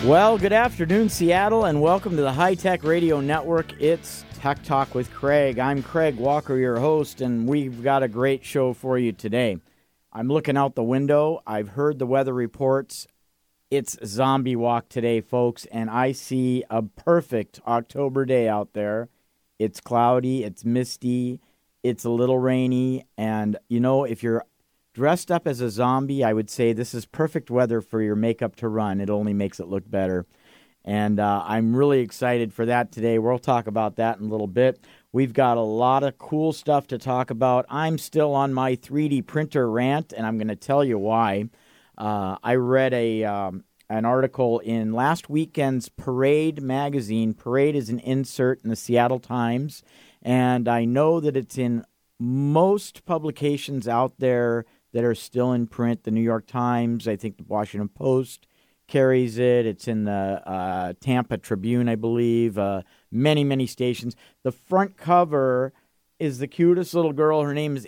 Well, good afternoon, Seattle, and welcome to the High Tech Radio Network. It's Tech Talk with Craig. I'm Craig Walker, your host, and we've got a great show for you today. I'm looking out the window. I've heard the weather reports. It's zombie walk today, folks, and I see a perfect October day out there. It's cloudy, it's misty, it's a little rainy, and, you know, if you're dressed up as a zombie, I would say this is perfect weather for your makeup to run. It only makes it look better. And I'm really excited for that today. We'll talk about that in a little bit. We've got a lot of cool stuff to talk about. I'm still on my 3D printer rant, and I'm going to tell you why. I read an article in last weekend's Parade magazine. Parade is an insert in the Seattle Times, and I know that it's in most publications out there that are still in print. The New York Times, I think the Washington Post carries it. It's in the Tampa Tribune, I believe. Many, many stations. The front cover is the cutest little girl. Her name is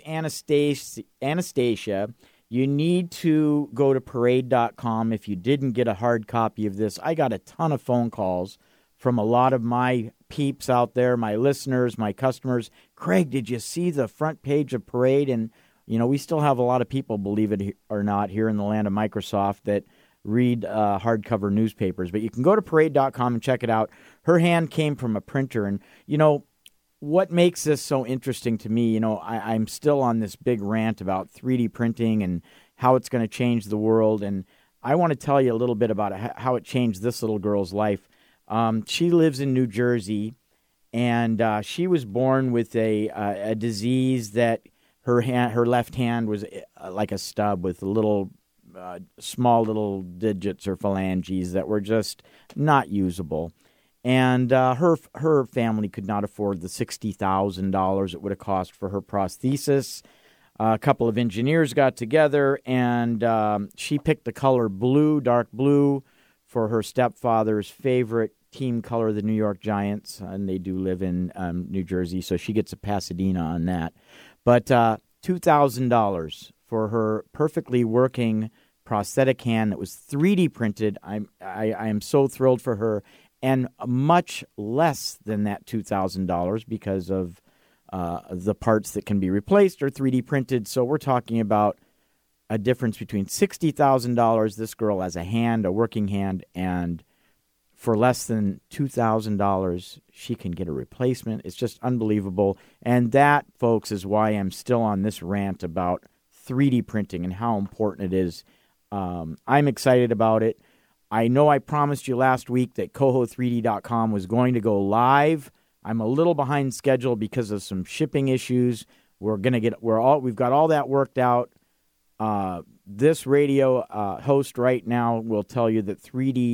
Anastasia. You need to go to parade.com if you didn't get a hard copy of this. I got a ton of phone calls from a lot of my peeps out there, my listeners, my customers. Craig, did you see the front page of Parade? And you know, we still have a lot of people, believe it or not, here in the land of Microsoft that read hardcover newspapers. But you can go to parade.com and check it out. Her hand came from a printer. And, you know, what makes this so interesting to me, you know, I'm still on this big rant about 3D printing and how it's going to change the world. And I want to tell you a little bit about how it changed this little girl's life. She lives in New Jersey, and she was born with a disease that her left hand was like a stub with little small little digits or phalanges that were just not usable. And her family could not afford the $60,000 it would have cost for her prosthesis. A couple of engineers got together, and she picked the color blue, dark blue, for her stepfather's favorite team color, the New York Giants, and they do live in New Jersey, so she gets a Pasadena on that. But $2,000 for her perfectly working prosthetic hand that was 3D printed. I am so thrilled for her, and much less than that $2,000 because of the parts that can be replaced or 3D printed. So we're talking about a difference between $60,000. This girl has a hand, a working hand, and for less than $2,000, she can get a replacement. It's just unbelievable. And that, folks, is why I'm still on this rant about 3D printing and how important it is. I'm excited about it. I know I promised you last week that Coho3D.com was going to go live. I'm a little behind schedule because of some shipping issues. We've got all that worked out. This radio host right now will tell you that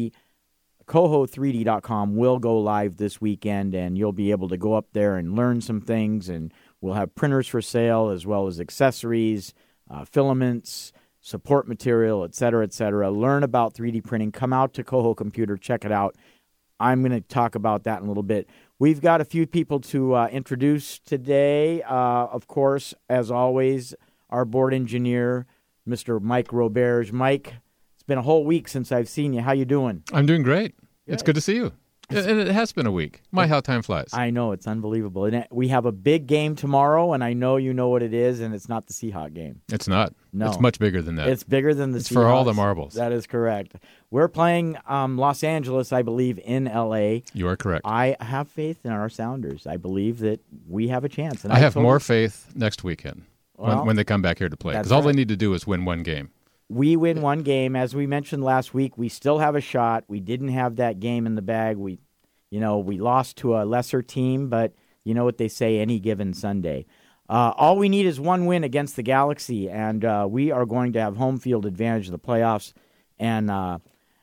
Coho3D.com will go live this weekend, and you'll be able to go up there and learn some things, and we'll have printers for sale as well as accessories, filaments, support material, et cetera, et cetera. Learn about 3D printing. Come out to Coho Computer. Check it out. I'm going to talk about that in a little bit. We've got a few people to introduce today. Of course, as always, our board engineer, Mr. Mike Roberge. Mike, it's been a whole week since I've seen you. How you doing? I'm doing great. It's good to see you. And it has been a week. How time flies. I know. It's unbelievable. And we have a big game tomorrow, and I know you know what it is, and it's not the Seahawk game. It's not. No. It's much bigger than that. It's bigger than the Seahawks. It's for all the marbles. That is correct. We're playing Los Angeles, I believe, in L.A. You are correct. I have faith in our Sounders. I believe that we have a chance. And I have more faith next weekend when they come back here to play, because all they need to do is win one game. We win one game. As we mentioned last week, we still have a shot. We didn't have that game in the bag. We lost to a lesser team, but you know what they say, any given Sunday. All we need is one win against the Galaxy, and we are going to have home field advantage of the playoffs. And I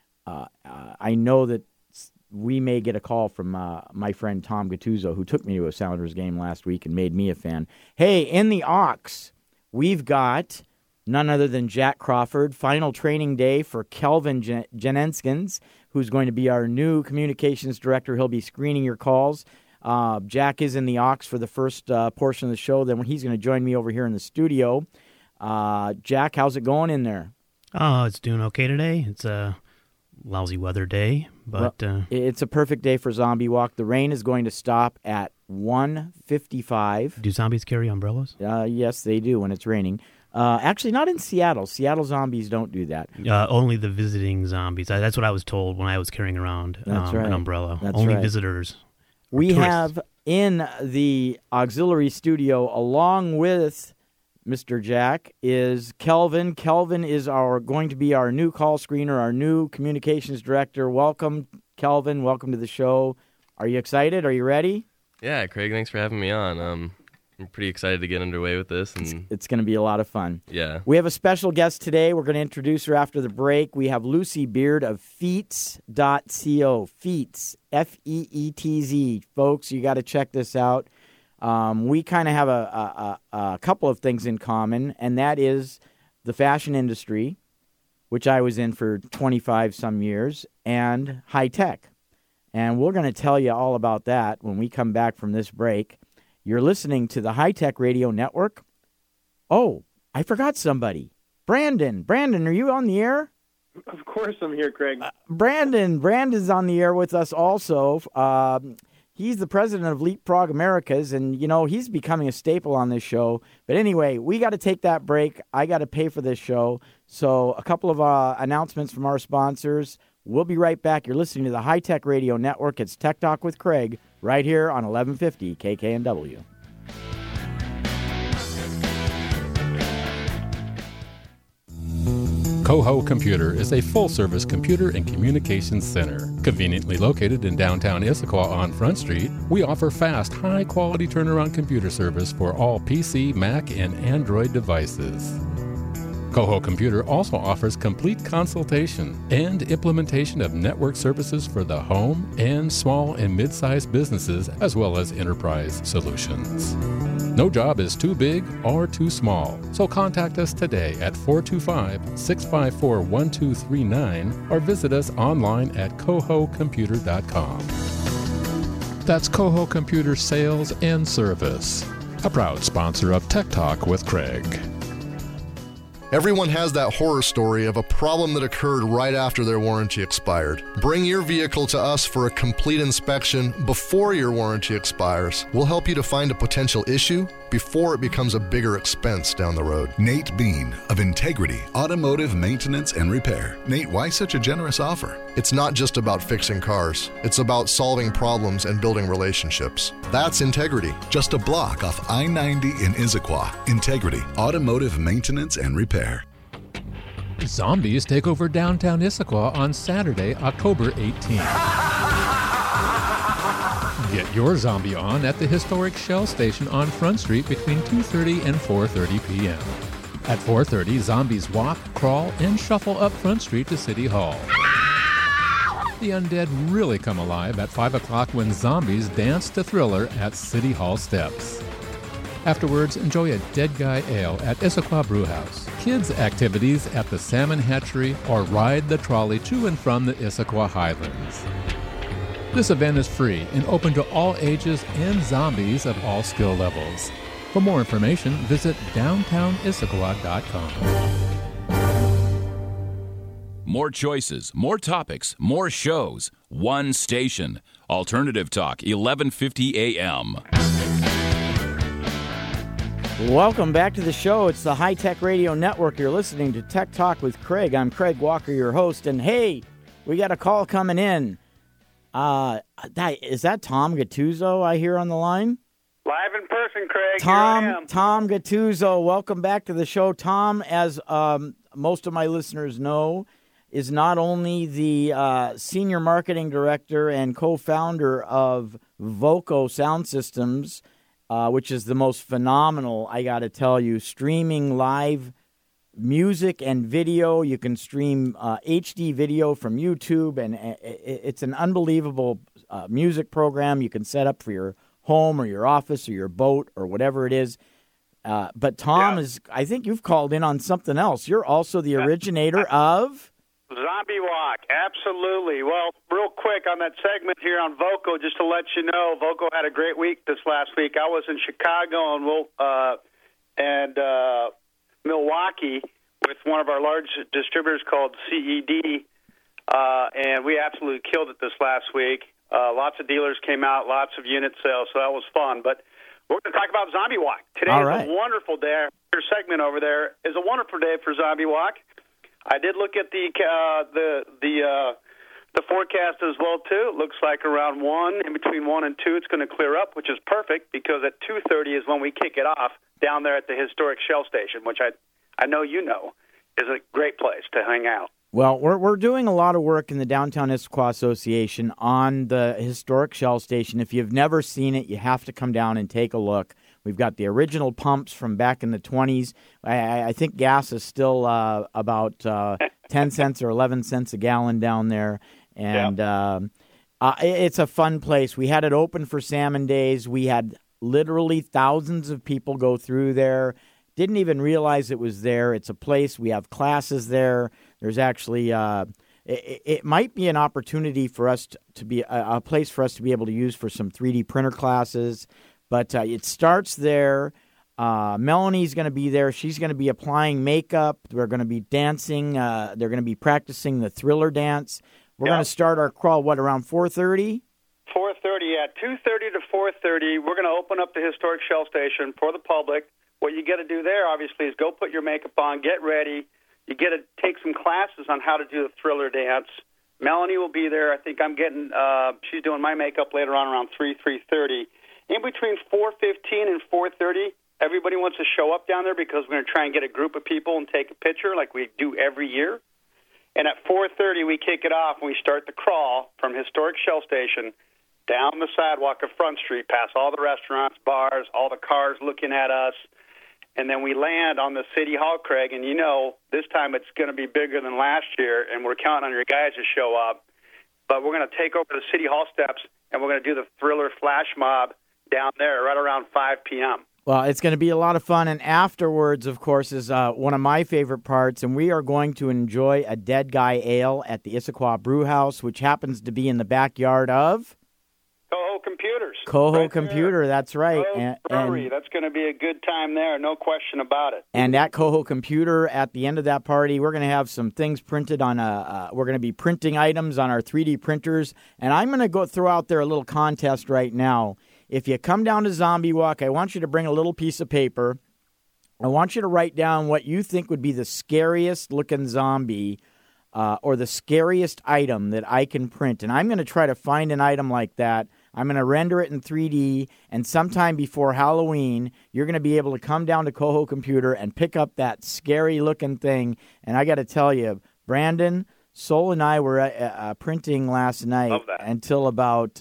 know that we may get a call from my friend Tom Gattuso, who took me to a Sounders game last week and made me a fan. Hey, in the Aux, we've got none other than Jack Crawford. Final training day for Kelvin Jenenskins, who's going to be our new communications director. He'll be screening your calls. Jack is in the Aux for the first portion of the show. Then he's going to join me over here in the studio. Jack, how's it going in there? Oh, it's doing okay today. It's lousy weather day, but it's a perfect day for Zombie Walk. The rain is going to stop at 1:55. Do zombies carry umbrellas? Yes, they do when it's raining. Actually, not in Seattle. Seattle zombies don't do that. Only the visiting zombies. That's what I was told when I was carrying around an umbrella. Only visitors. We have in the auxiliary studio, along with Mr. Jack, is Kelvin. Kelvin is going to be our new call screener, our new communications director. Welcome, Kelvin. Welcome to the show. Are you excited? Are you ready? Yeah, Craig, thanks for having me on. I'm pretty excited to get underway with this. And it's going to be a lot of fun. Yeah. We have a special guest today. We're going to introduce her after the break. We have Lucy Beard of Feetz.co. Feetz, F-E-E-T-Z. Folks, you got to check this out. We kind of have a couple of things in common, and that is the fashion industry, which I was in for 25-some years, and high tech. And we're going to tell you all about that when we come back from this break. You're listening to the High Tech Radio Network. Oh, I forgot somebody. Brandon. Brandon, are you on the air? Of course I'm here, Craig. Brandon's on the air with us also. He's the president of Leapfrog Americas, and, he's becoming a staple on this show. But anyway, we got to take that break. I got to pay for this show. So a couple of announcements from our sponsors. We'll be right back. You're listening to the High Tech Radio Network. It's Tech Talk with Craig right here on 1150 KKNW. Coho Computer is a full-service computer and communications center. Conveniently located in downtown Issaquah on Front Street, we offer fast, high-quality turnaround computer service for all PC, Mac, and Android devices. Coho Computer also offers complete consultation and implementation of network services for the home and small and mid-sized businesses, as well as enterprise solutions. No job is too big or too small, so contact us today at 425-654-1239 or visit us online at cohocomputer.com. That's Coho Computer Sales and Service, a proud sponsor of Tech Talk with Craig. Everyone has that horror story of a problem that occurred right after their warranty expired. Bring your vehicle to us for a complete inspection before your warranty expires. We'll help you to find a potential issue before it becomes a bigger expense down the road. Nate Bean of Integrity Automotive Maintenance and Repair. Nate, why such a generous offer? It's not just about fixing cars. It's about solving problems and building relationships. That's Integrity. Just a block off I-90 in Issaquah. Integrity Automotive Maintenance and Repair. Zombies take over downtown Issaquah on Saturday, October 18th. Get your zombie on at the historic Shell Station on Front Street between 2:30 and 4:30 p.m. At 4:30, zombies walk, crawl, and shuffle up Front Street to City Hall. The undead really come alive at 5 o'clock when zombies dance to Thriller at City Hall steps. Afterwards, enjoy a Dead Guy Ale at Issaquah Brewhouse, kids' activities at the Salmon Hatchery, or ride the trolley to and from the Issaquah Highlands. This event is free and open to all ages and zombies of all skill levels. For more information, visit downtownissaquah.com. More choices, more topics, more shows. One station. Alternative Talk, 1150 AM. Welcome back to the show. It's the High Tech Radio Network. You're listening to Tech Talk with Craig. I'm Craig Walker, your host. And hey, we got a call coming in. Is that Tom Gattuso I hear on the line? Live in person, Craig. Tom Gattuso, welcome back to the show. Tom, as most of my listeners know, is not only the senior marketing director and co-founder of Voco Sound Systems, which is the most phenomenal, I got to tell you, streaming live music and video. You can stream HD video from YouTube, and it's an unbelievable music program you can set up for your home or your office or your boat or whatever it is. But Tom is, I think you've called in on something else. You're also the originator of Zombie Walk. Absolutely. Well, real quick on that segment here on Voco, just to let you know, Voco had a great week this last week. I was in Chicago and Milwaukee with one of our large distributors called CED and we absolutely killed it this last week. Lots of dealers came out, lots of unit sales, so that was fun. But we're going to talk about Zombie Walk. Today is a wonderful day. Your segment over there is a wonderful day for Zombie Walk. I did look at the forecast as well, too. It looks like around 1, in between 1 and 2, it's going to clear up, which is perfect because at 2:30 is when we kick it off down there at the historic Shell Station, which I know you know is a great place to hang out. Well, we're doing a lot of work in the Downtown Issaquah Association on the historic Shell Station. If you've never seen it, you have to come down and take a look. We've got the original pumps from back in the 20s. I think gas is still about 10 cents or 11 cents a gallon down there. And it's a fun place. We had it open for Salmon Days. We had literally thousands of people go through there. Didn't even realize it was there. It's a place. We have classes there. There's actually it might be an opportunity for us to be a place for us to be able to use for some 3D printer classes. But it starts there. Melanie's going to be there. She's going to be applying makeup. We're going to be dancing. They're going to be practicing the Thriller dance. We're going to start our crawl, around 4:30? 4:30, 2:30 to 4:30. We're going to open up the historic Shell Station for the public. What you got to do there, obviously, is go put your makeup on, get ready. You get to take some classes on how to do the Thriller dance. Melanie will be there. I think she's doing my makeup later on around 3:30. In between 4:15 and 4:30, everybody wants to show up down there because we're going to try and get a group of people and take a picture like we do every year. And at 4:30, we kick it off and we start the crawl from historic Shell Station down the sidewalk of Front Street, past all the restaurants, bars, all the cars looking at us. And then we land on the City Hall, Craig, and this time it's going to be bigger than last year, and we're counting on your guys to show up. But we're going to take over the City Hall steps, and we're going to do the Thriller flash mob down there right around 5 p.m. Well, it's going to be a lot of fun, and afterwards, of course, is one of my favorite parts, and we are going to enjoy a Dead Guy Ale at the Issaquah Brew House, which happens to be in the backyard of Coho Computers. Coho Computer, that's right. And that's going to be a good time there, no question about it. And at Coho Computer, at the end of that party, we're going to have some things printed on we're going to be printing items on our 3D printers, and I'm going to throw out there a little contest right now. If you come down to Zombie Walk, I want you to bring a little piece of paper. I want you to write down what you think would be the scariest-looking zombie or the scariest item that I can print. And I'm going to try to find an item like that. I'm going to render it in 3D, and sometime before Halloween, you're going to be able to come down to Coho Computer and pick up that scary-looking thing. And I got to tell you, Brandon, Sol and I were printing last night until about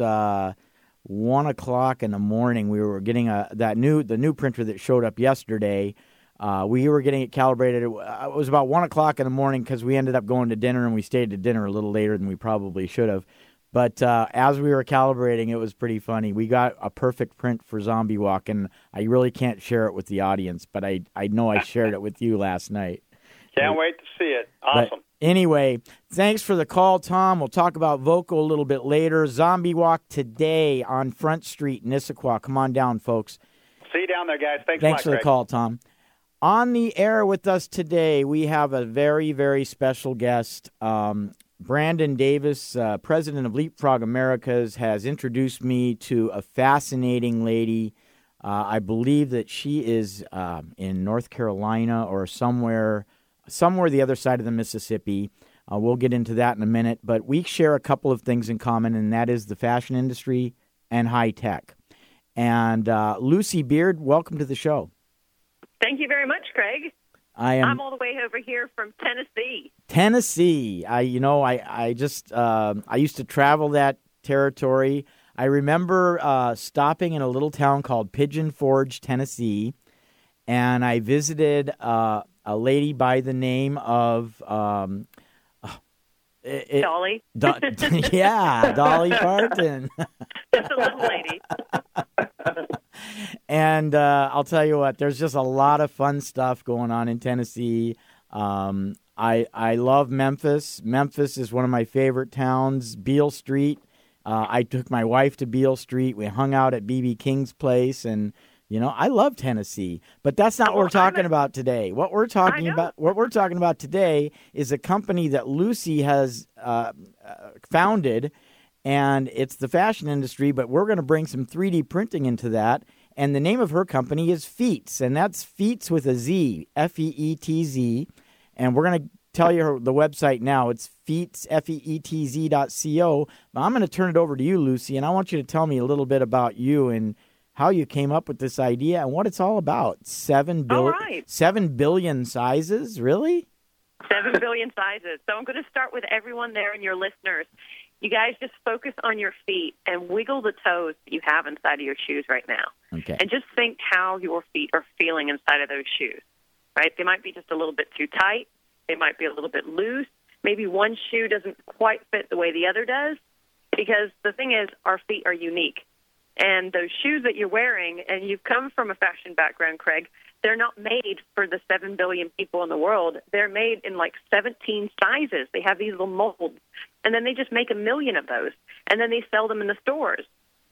1 o'clock in the morning. We were getting the new printer that showed up yesterday. We were getting it calibrated. It was about 1 o'clock in the morning because we ended up going to dinner, and we stayed to dinner a little later than we probably should have. But as we were calibrating, it was pretty funny. We got a perfect print for Zombie Walk, and I really can't share it with the audience, but I know I shared it with you last night. Can't wait to see it. Awesome. But anyway, thanks for the call, Tom. We'll talk about Voco a little bit later. Zombie Walk today on Front Street in Issaquah. Come on down, folks. See you down there, guys. Thanks for the call, Tom. On the air with us today, we have a very, very special guest. Brandon Davis, president of Leapfrog Americas, has introduced me to a fascinating lady. I believe that she is in North Carolina or somewhere the other side of the Mississippi. We'll get into that in a minute. But we share a couple of things in common, and that is the fashion industry and high tech. And Lucy Beard, welcome to the show. Thank you very much, Craig. I'm all the way over here from Tennessee. Tennessee. I used to travel that territory. I remember stopping in a little town called Pigeon Forge, Tennessee, and I visited a lady by the name of Dolly. Yeah, Dolly Parton. Just a little lady. And I'll tell you what, there's just a lot of fun stuff going on in Tennessee. I love Memphis. Memphis is one of my favorite towns. Beale Street. I took my wife to Beale Street. We hung out at B.B. King's place, and You know, I love Tennessee, but that's not what we're talking about today. What we're talking about today is a company that Lucy has founded, and it's the fashion industry, but we're going to bring some 3D printing into that. And the name of her company is Feetz, and that's Feetz with a Z, Feetz. And we're going to tell you the website now. It's Feetz, Feetz.co. But I'm going to turn it over to you, Lucy, and I want you to tell me a little bit about you and how you came up with this idea and what it's all about. 7 billion sizes, really? 7 billion sizes. So I'm going to start with everyone there and your listeners. You guys just focus on your feet and wiggle the toes that you have inside of your shoes right now. Okay. And just think how your feet are feeling inside of those shoes, right? They might be just a little bit too tight. They might be a little bit loose. Maybe one shoe doesn't quite fit the way the other does, because the thing is, our feet are unique. And those shoes that you're wearing, and you've come from a fashion background, Craig, they're not made for the 7 billion people in the world. They're made in like 17 sizes. They have these little molds, and then they just make 1 million of those, and then they sell them in the stores.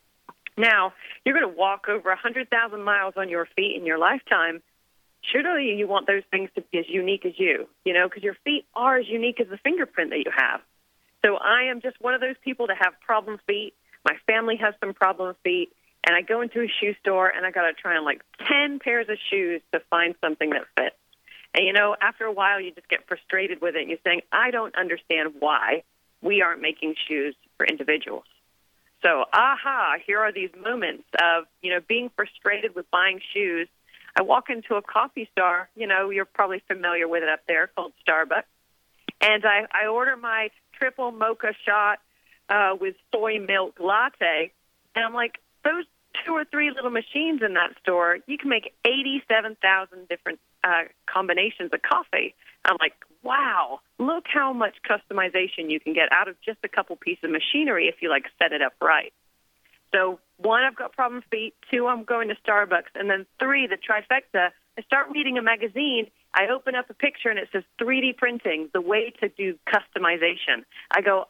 Now, you're going to walk over 100,000 miles on your feet in your lifetime. Surely you want those things to be as unique as you, because your feet are as unique as the fingerprint that you have. So I am just one of those people that have problem feet. My family has some problem feet, and I go into a shoe store, and I got to try on like 10 pairs of shoes to find something that fits. And, after a while, you just get frustrated with it. You're saying, I don't understand why we aren't making shoes for individuals. So, here are these moments of, being frustrated with buying shoes. I walk into a coffee store, you're probably familiar with it up there, called Starbucks, and I order my triple mocha shot with soy milk latte, and I'm like, those 2 or 3 little machines in that store, you can make 87,000 different combinations of coffee. I'm like, wow, look how much customization you can get out of just a couple pieces of machinery if you set it up right. So 1, I've got problem feet. 2, I'm going to Starbucks. And then 3, the trifecta, I start reading a magazine. I open up a picture, and it says 3D printing, the way to do customization. I go,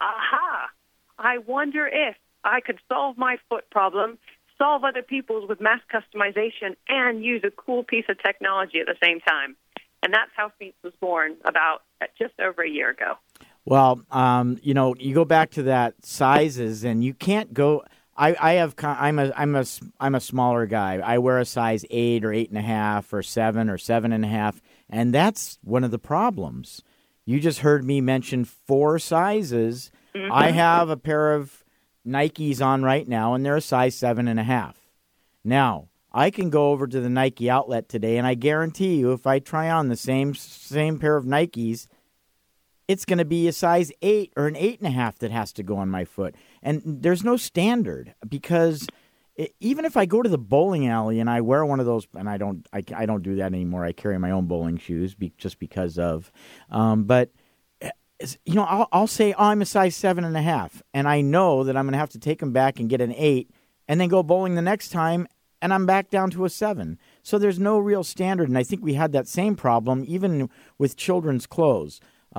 I wonder if I could solve my foot problem, solve other people's with mass customization, and use a cool piece of technology at the same time. And that's how Feetz was born about just over a year ago. Well, you go back to that sizes, and you can't go. I'm a smaller guy. I wear a size 8 or 8.5 or 7 or 7.5, and that's one of the problems. You just heard me mention 4 sizes. Mm-hmm. I have a pair of Nikes on right now, and they're a size 7.5. Now, I can go over to the Nike outlet today, and I guarantee you, if I try on the same pair of Nikes, it's going to be a size 8 or an 8.5 that has to go on my foot. And there's no standard, because even if I go to the bowling alley and I wear one of those, and I don't do that anymore. I carry my own bowling shoes just because of, but I'll say, I'm a size 7.5, and I know that I'm going to have to take them back and get an 8, and then go bowling the next time, and I'm back down to a 7. So there's no real standard, and I think we had that same problem even with children's clothes.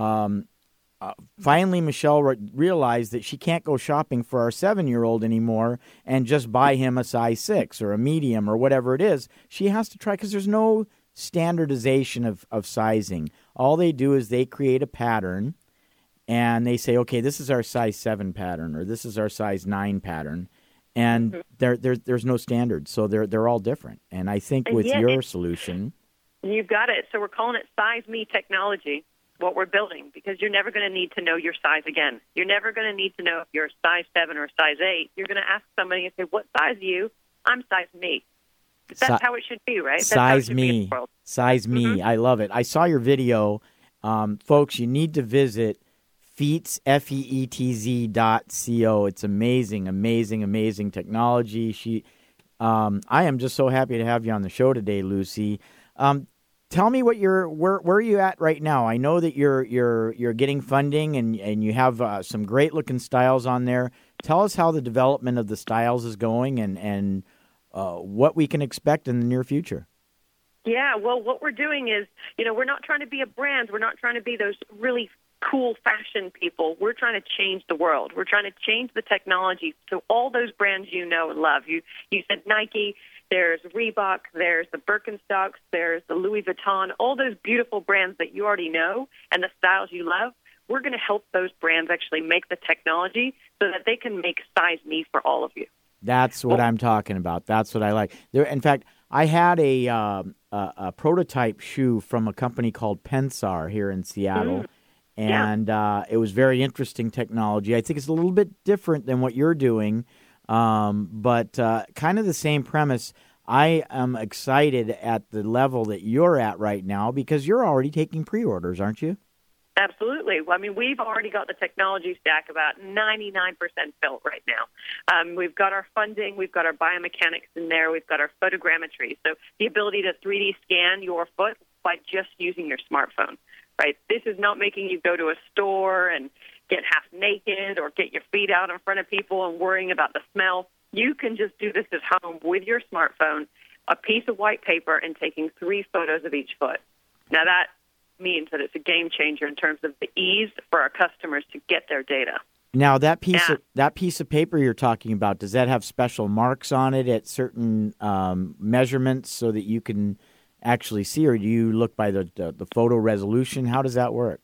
Finally, Michelle realized that she can't go shopping for our 7-year-old anymore and just buy him a size 6 or a medium or whatever it is. She has to try, because there's no standardization of sizing. All they do is they create a pattern, and they say, okay, this is our size 7 pattern, or this is our size 9 pattern, and there's no standard, so they're all different. And I think with your solution, you've got it. So we're calling it Size Me technology, what we're building, because you're never going to need to know your size again. You're never going to need to know if you're a size 7 or a size 8. You're going to ask somebody and say, what size are you? I'm size me. That's how it should be, right? Size me. Size me. I love it. I saw your video. Folks, you need to visit Feetz, Feetz.co. It's amazing, amazing, amazing technology. I am just so happy to have you on the show today, Lucy. Tell me where are you at right now? I know that you're getting funding and you have some great looking styles on there. Tell us how the development of the styles is going and what we can expect in the near future. Yeah, well, what we're doing is, we're not trying to be a brand. We're not trying to be those really cool fashion people. We're trying to change the world. We're trying to change the technology. So all those brands you know and love. You said Nike, there's Reebok, there's the Birkenstocks, there's the Louis Vuitton, all those beautiful brands that you already know and the styles you love. We're going to help those brands actually make the technology so that they can make size me for all of you. That's what I'm talking about. That's what I like. In fact, I had a prototype shoe from a company called Pensar here in Seattle. And it was very interesting technology. I think it's a little bit different than what you're doing, but kind of the same premise. I am excited at the level that you're at right now because you're already taking pre-orders, aren't you? Absolutely. Well, I mean, we've already got the technology stack about 99% built right now. We've got our funding. We've got our biomechanics in there. We've got our photogrammetry. So the ability to 3D scan your foot by just using your smartphone. Right? This is not making you go to a store and get half naked or get your feet out in front of people and worrying about the smell. You can just do this at home with your smartphone, a piece of white paper, and taking 3 photos of each foot. Now, that means that it's a game changer in terms of the ease for our customers to get their data. Now, that piece of paper you're talking about, does that have special marks on it at certain measurements so that you can actually see, or do you look by the photo resolution? How does that work?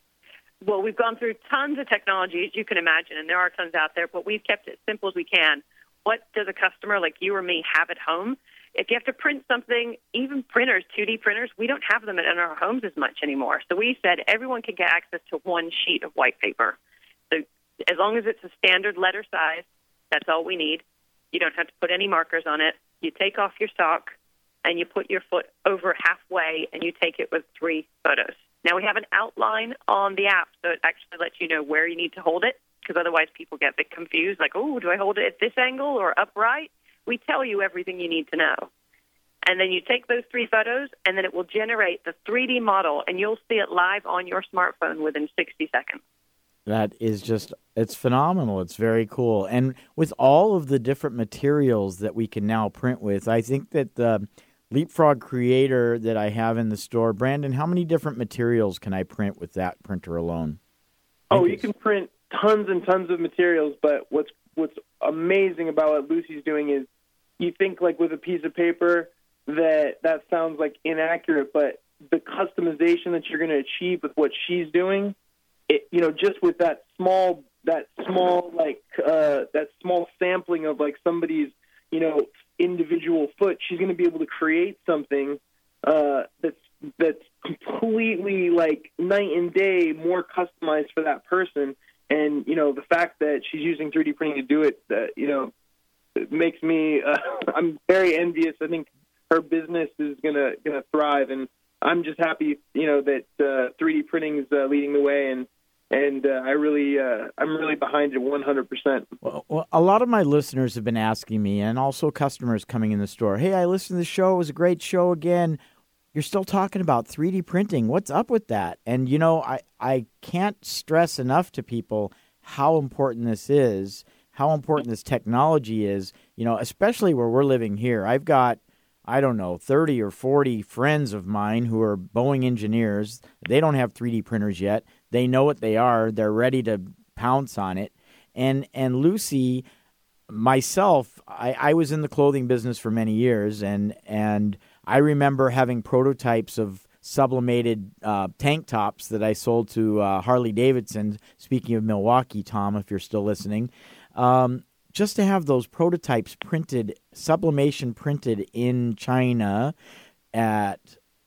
Well, we've gone through tons of technology, as you can imagine, and there are tons out there, but we've kept it as simple as we can. What does a customer like you or me have at home? If you have to print something, even printers, 2D printers, we don't have them in our homes as much anymore. So we said everyone can get access to one sheet of white paper. So as long as it's a standard letter size, that's all we need. You don't have to put any markers on it. You take off your sock, and you put your foot over halfway, and you take it with 3 photos. Now, we have an outline on the app, so it actually lets you know where you need to hold it, because otherwise people get a bit confused, like, oh, do I hold it at this angle or upright? We tell you everything you need to know. And then you take those 3 photos, and then it will generate the 3D model, and you'll see it live on your smartphone within 60 seconds. That is just, it's phenomenal. It's very cool. And with all of the different materials that we can now print with, I think that the Leapfrog Creator that I have in the store, Brandon, how many different materials can I print with that printer alone? You can print tons and tons of materials, but what's amazing about what Lucy's doing is you think like with a piece of paper that sounds like inaccurate, but the customization that you're going to achieve with what she's doing, just with that small sampling of like somebody's, individual foot, she's going to be able to create something that's completely like night and day more customized for that person. And the fact that she's using 3D printing to do it, it makes me I'm very envious. I think her business is gonna thrive, and I'm just happy that 3D printing is leading the way, and I'm really behind it 100%. Well, a lot of my listeners have been asking me, and also customers coming in the store, hey, I listened to the show. It was a great show again. You're still talking about 3D printing. What's up with that? And, I can't stress enough to people how important this is, how important this technology is, especially where we're living here. I've got, 30 or 40 friends of mine who are Boeing engineers. They don't have 3D printers yet. They know what they are. They're ready to pounce on it. And Lucy, myself, I was in the clothing business for many years, and I remember having prototypes of sublimated tank tops that I sold to Harley Davidson. Speaking of Milwaukee, Tom, if you're still listening, just to have those prototypes printed, sublimation printed in China at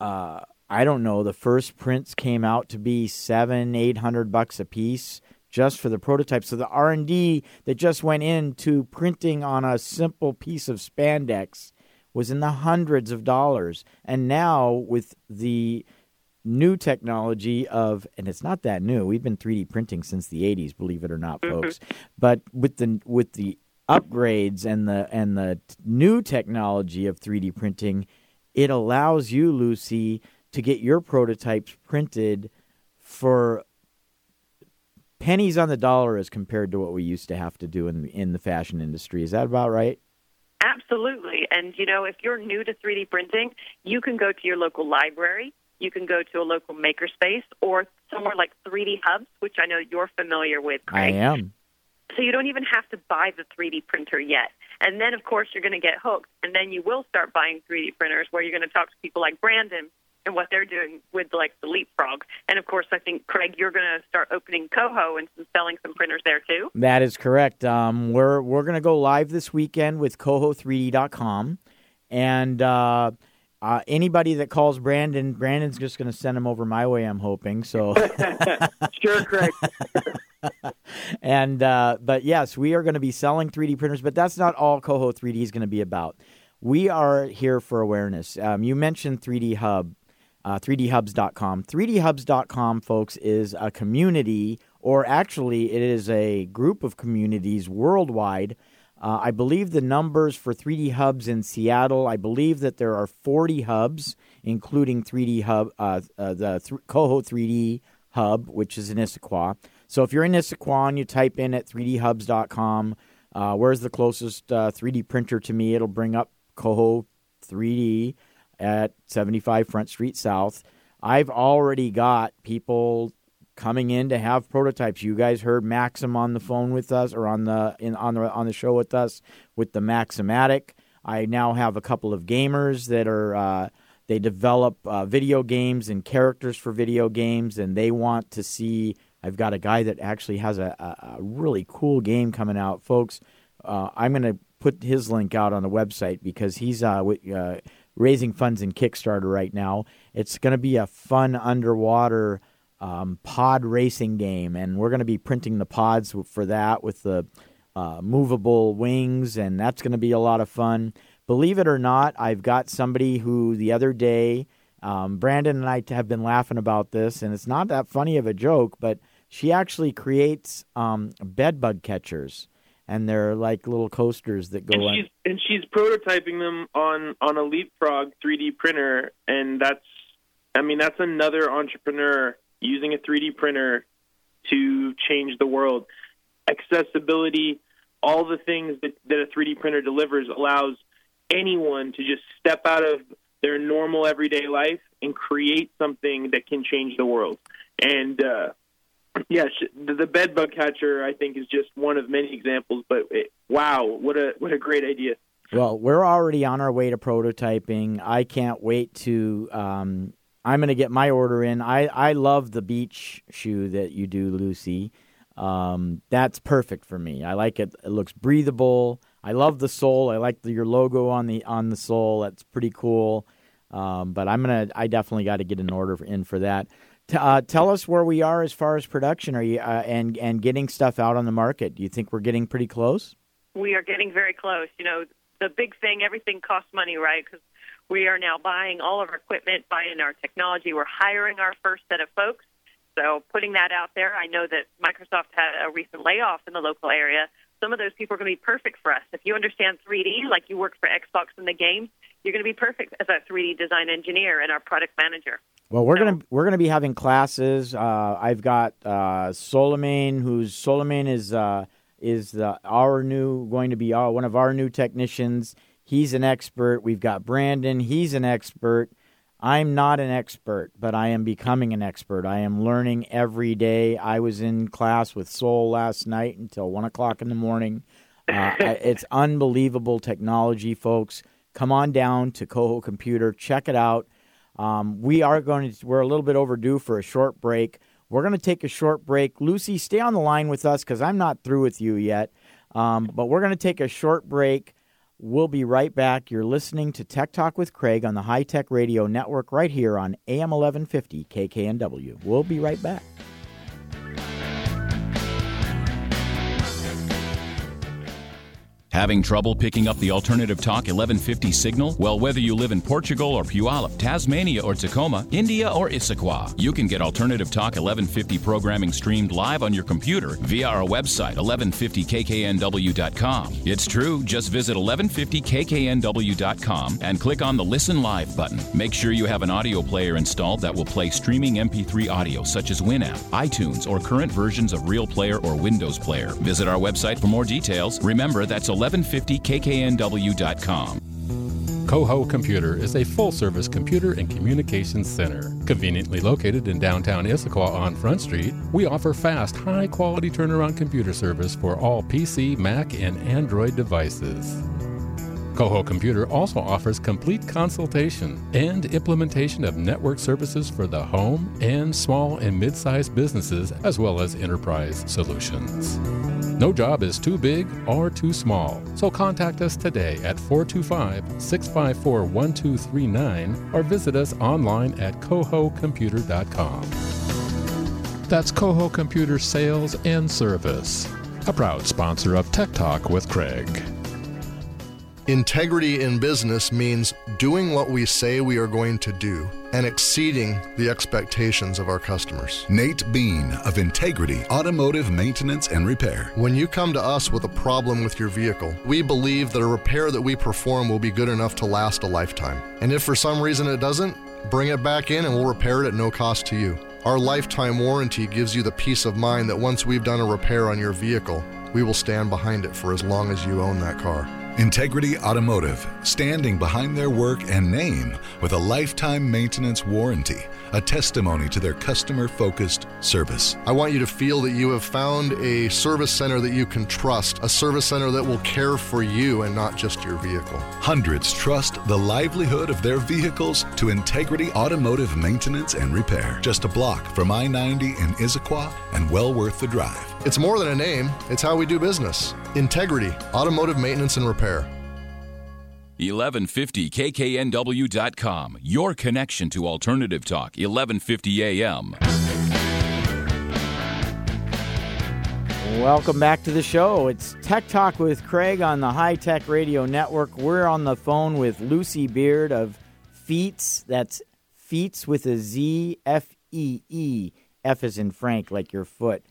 the first prints came out to be $700-800 a piece just for the prototype. So the R&D that just went into printing on a simple piece of spandex was in the hundreds of dollars. And now with the new technology and it's not that new. We've been 3D printing since the 80s, believe it or not, folks. But with the upgrades and the new technology of 3D printing, it allows you, Lucy, to get your prototypes printed for pennies on the dollar as compared to what we used to have to do in the fashion industry. Is that about right? Absolutely. And, if you're new to 3D printing, you can go to your local library you can go to a local makerspace or somewhere like 3D Hubs, which I know you're familiar with, Craig. I am. So you don't even have to buy the 3D printer yet. And then, of course, you're going to get hooked, and then you will start buying 3D printers where you're going to talk to people like Brandon and what they're doing with, like, the Leapfrog. And, of course, I think, Craig, you're going to start opening Coho and selling some printers there, too? That is correct. We're going to go live this weekend with Coho3D.com. And anybody that calls Brandon's just going to send them over my way, I'm hoping. So Sure, Craig. And but yes, we are going to be selling 3D printers, but that's not all Coho 3D is going to be about. We are here for awareness. You mentioned 3D Hub, 3dhubs.com. 3dhubs.com, folks, is a community, or actually it is a group of communities worldwide. I believe the numbers for 3D Hubs in Seattle, I believe that there are 40 hubs, including 3D Hub, Coho 3D Hub, which is in Issaquah. So if you're in Issaquah and you type in at 3dhubs.com, where's the closest 3D printer to me, it'll bring up Coho 3D at 75 Front Street South. I've already got people coming in to have prototypes. You guys heard Maxim on the phone with us, or on the show with us with the Maximatic. I now have a couple of gamers that are they develop video games and characters for video games, and they want to see. I've got a guy that actually has a really cool game coming out, folks. I'm going to put his link out on the website because he's raising funds in Kickstarter right now. It's going to be a fun underwater pod racing game, and we're going to be printing the pods for that with the movable wings, and that's going to be a lot of fun. Believe it or not, I've got somebody who the other day, Brandon and I have been laughing about this, and it's not that funny of a joke, but she actually creates bed bug catchers, and they're like little coasters that go on. And she's prototyping them on a Leapfrog 3D printer, and that's another entrepreneur using a 3D printer to change the world. Accessibility, all the things that a 3D printer delivers allows anyone to just step out of their normal everyday life and create something that can change the world. And the bed bug catcher, I think, is just one of many examples. But wow, what a great idea! Well, we're already on our way to prototyping. I can't wait to. I'm going to get my order in. I love the beach shoe that you do, Lucy. That's perfect for me. I like it. It looks breathable. I love the sole. I like your logo on the sole. That's pretty cool. But I definitely got to get an order in for that. Tell us where we are as far as production. Are you and getting stuff out on the market? Do you think we're getting pretty close? We are getting very close. You know, the big thing, everything costs money, right? Because we are now buying all of our equipment, buying our technology. We're hiring our first set of folks. So putting that out there, I know that Microsoft had a recent layoff in the local area. Some of those people are going to be perfect for us. If you understand 3D, like you work for Xbox in the game, you're going to be perfect as a 3D design engineer and our product manager. Well, we're gonna be having classes. I've got Solomon, is going to be one of our new technicians. He's an expert. We've got Brandon. He's an expert. I'm not an expert, but I am becoming an expert. I am learning every day. I was in class with Sol last night until 1 o'clock in the morning. It's unbelievable technology, folks. Come on down to Coho Computer. Check it out. We're a little bit overdue for a short break. We're going to take a short break. Lucy, stay on the line with us because I'm not through with you yet. But we're going to take a short break. We'll be right back. You're listening to Tech Talk with Craig on the High Tech Radio Network right here on AM 1150 KKNW. We'll be right back. Having trouble picking up the Alternative Talk 1150 signal? Well, whether you live in Portugal or Puyallup, Tasmania or Tacoma, India or Issaquah, you can get Alternative Talk 1150 programming streamed live on your computer via our website, 1150kknw.com. It's true. Just visit 1150kknw.com and click on the Listen Live button. Make sure you have an audio player installed that will play streaming MP3 audio such as Winamp, iTunes, or current versions of Real Player or Windows Player. Visit our website for more details. Remember, that's 1150kknw.com. Coho Computer is a full-service computer and communications center. Conveniently located in downtown Issaquah on Front Street, we offer fast, high-quality turnaround computer service for all PC, Mac, and Android devices. Coho Computer also offers complete consultation and implementation of network services for the home and small and mid-sized businesses, as well as enterprise solutions. No job is too big or too small, so contact us today at 425-654-1239 or visit us online at cohocomputer.com. That's Coho Computer Sales and Service, a proud sponsor of Tech Talk with Craig. Integrity in business means doing what we say we are going to do and exceeding the expectations of our customers. Nate Bean of Integrity Automotive Maintenance and Repair. When you come to us with a problem with your vehicle, we believe that a repair that we perform will be good enough to last a lifetime. And if for some reason it doesn't, bring it back in and we'll repair it at no cost to you. Our lifetime warranty gives you the peace of mind that once we've done a repair on your vehicle, we will stand behind it for as long as you own that car. Integrity Automotive, standing behind their work and name with a lifetime maintenance warranty, a testimony to their customer-focused service. I want you to feel that you have found a service center that you can trust, a service center that will care for you and not just your vehicle. Hundreds trust the livelihood of their vehicles to Integrity Automotive Maintenance and Repair. Just a block from I-90 in Issaquah and well worth the drive. It's more than a name, it's how we do business. Integrity Automotive Maintenance and Repair. 1150kknw.com, your connection to Alternative Talk, 1150 AM. Welcome back to the show. It's Tech Talk with Craig on the High Tech Radio Network. We're on the phone with Lucy Beard of Feetz. That's Feetz with a Z, F-E-E. F as in Frank, like your foot.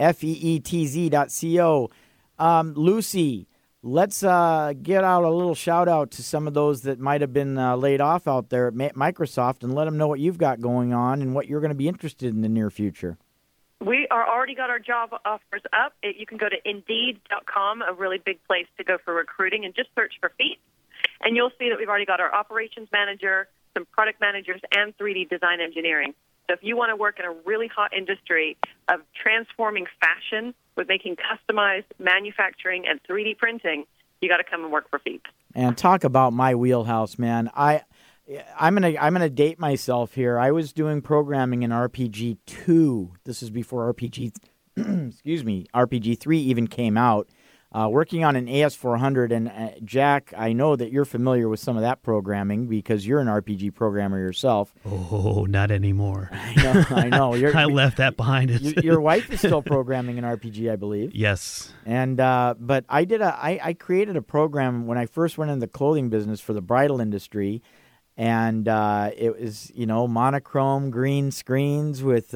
FEETZ.co. Lucy, let's get out a little shout-out to some of those that might have been laid off out there at Microsoft and let them know what you've got going on and what you're going to be interested in the near future. We are already got our job offers up. You can go to Indeed.com, a really big place to go for recruiting, and just search for Feetz. And you'll see that we've already got our operations manager, some product managers, and 3D design engineering. So if you want to work in a really hot industry of transforming fashion with making customized manufacturing and 3D printing, you got to come and work for Feetz. And talk about my wheelhouse, man. I'm gonna date myself here. I was doing programming in RPG 2. This is before RPG RPG 3 even came out. Working on an AS400, and Jack, I know that you're familiar with some of that programming because you're an RPG programmer yourself. Oh, not anymore. I know. I left that behind. Your wife is still programming an RPG, I believe. Yes. And but I created a program when I first went into the clothing business for the bridal industry, and it was monochrome green screens with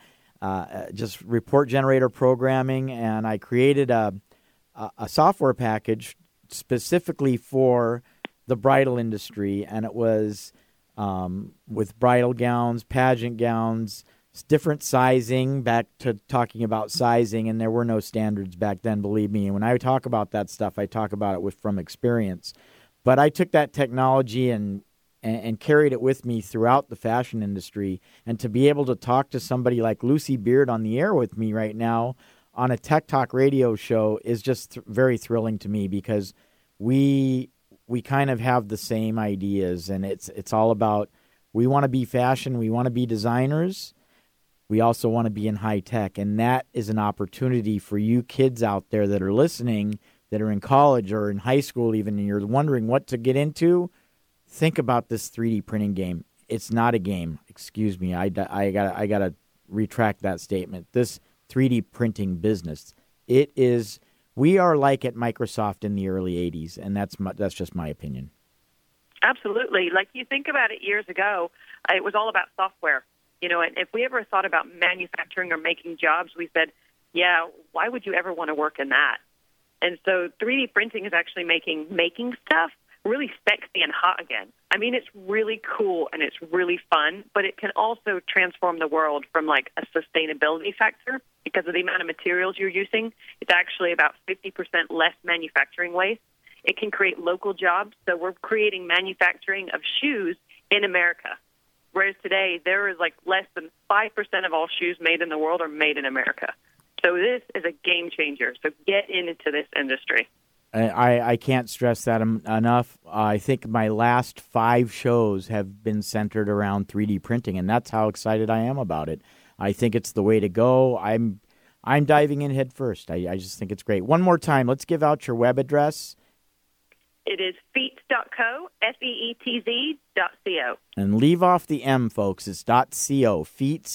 just report generator programming, and I created a software package specifically for the bridal industry, and it was with bridal gowns, pageant gowns, different sizing, back to talking about sizing, and there were no standards back then, believe me. And when I talk about that stuff, I talk about it from experience. But I took that technology and carried it with me throughout the fashion industry, and to be able to talk to somebody like Lucy Beard on the air with me right now on a Tech Talk radio show is just very thrilling to me, because we kind of have the same ideas, and it's all about, we want to be fashion, we want to be designers, we also want to be in high tech, and that is an opportunity for you kids out there that are listening, that are in college or in high school even, and you're wondering what to get into. Think about this 3D printing game. It's not a game. Excuse me. I gotta retract that statement. This 3D printing business, it is. We are like at Microsoft in the early 80s, and that's just my opinion. Absolutely. Like, you think about it, years ago, it was all about software. And if we ever thought about manufacturing or making jobs, we said, yeah, why would you ever want to work in that? And so 3D printing is actually making stuff really sexy and hot again. I mean, it's really cool and it's really fun, but it can also transform the world from like a sustainability factor because of the amount of materials you're using. It's actually about 50% less manufacturing waste. It can create local jobs. So we're creating manufacturing of shoes in America. Whereas today, there is like less than 5% of all shoes made in the world are made in America. So this is a game changer. So get into this industry. I can't stress that enough. I think my last 5 shows have been centered around 3D printing, and that's how excited I am about it. I think it's the way to go. I'm diving in head first. I just think it's great. One more time, let's give out your web address. It is feetz.co, feetz.co. And leave off the M, folks. It's .co, feetz,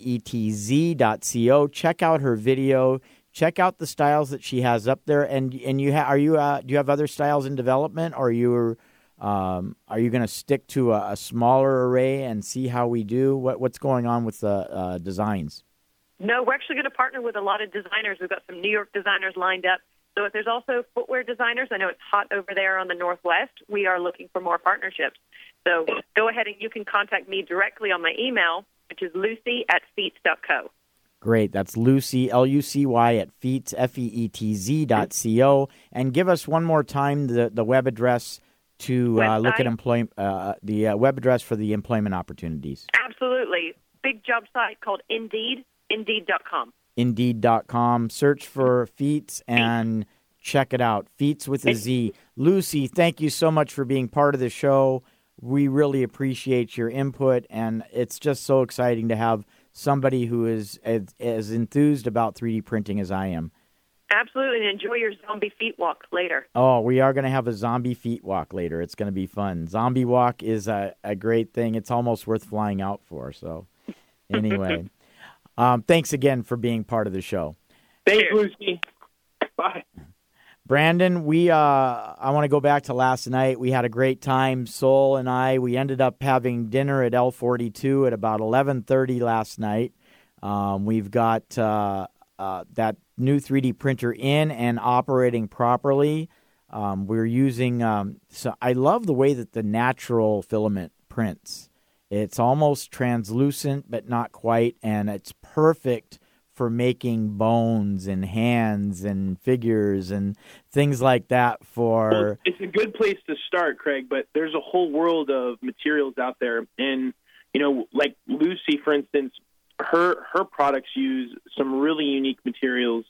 feetz.co. Check out her video. Check out the styles that she has up there. And you do you have other styles in development, or are you going to stick to a smaller array and see how we do? What's going on with the designs? No, we're actually going to partner with a lot of designers. We've got some New York designers lined up. So if there's also footwear designers, I know it's hot over there on the Northwest, we are looking for more partnerships. So go ahead and you can contact me directly on my email, which is lucy@feetz.co. Great. That's Lucy, Lucy at feetz, feetz.co. And give us one more time the web address to look at the web address for the employment opportunities. Absolutely. Big job site called Indeed, Indeed.com. Indeed.com. Search for Feetz and check it out. Feetz with a Z. Lucy, thank you so much for being part of the show. We really appreciate your input, and it's just so exciting to have somebody who is as enthused about 3D printing as I am. Absolutely, and enjoy your zombie feet walk later. Oh, we are going to have a zombie feet walk later. It's going to be fun. Zombie walk is a great thing. It's almost worth flying out for. So anyway, thanks again for being part of the show. Thanks, Lucy. Bye. Brandon, I want to go back to last night. We had a great time, Sol and I. We ended up having dinner at L42 at about 11:30 last night. We've got that new 3D printer in and operating properly. We're using so I love the way that the natural filament prints. It's almost translucent, but not quite, and it's perfect for making bones and hands and figures and things like that. Well, it's a good place to start, Craig, but there's a whole world of materials out there. And, like Lucy, for instance, her products use some really unique materials